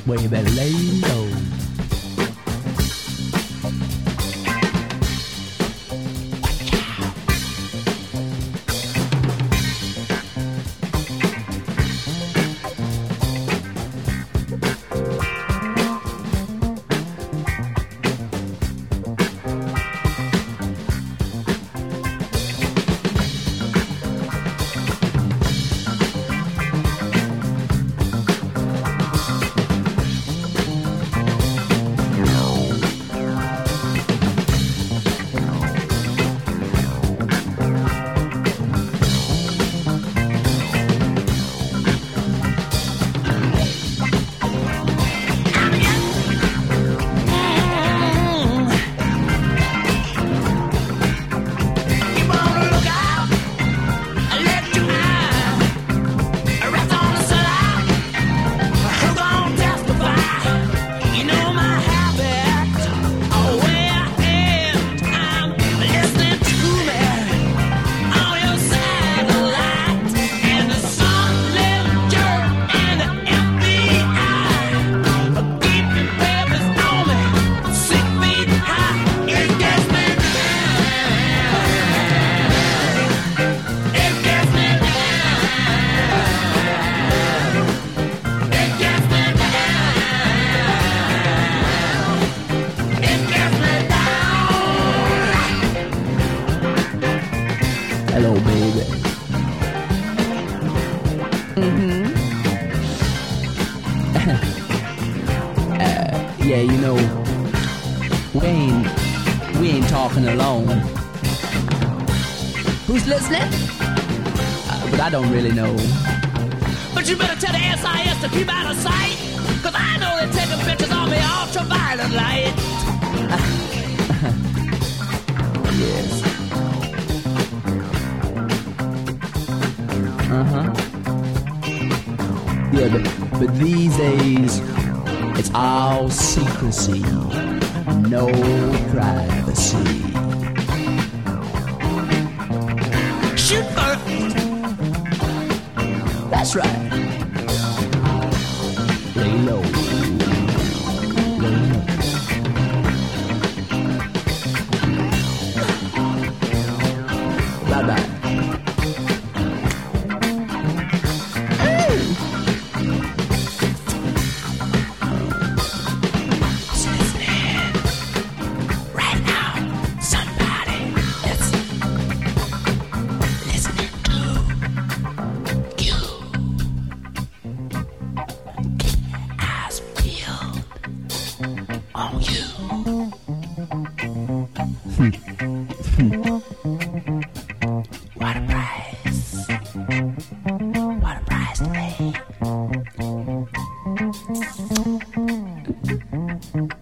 Well, you better lay low. Hello, baby. Yeah, you know, we ain't talking alone. Who's listening? But I don't really know. But you better tell the SIS to keep out of sight, 'cause I know they're taking pictures on the ultraviolet light. Yes. Yeah, but these days, it's all secrecy, no privacy. Shoot first. That's right. Lay low. Lay low. Bye-bye. What a prize. What a prize to pay.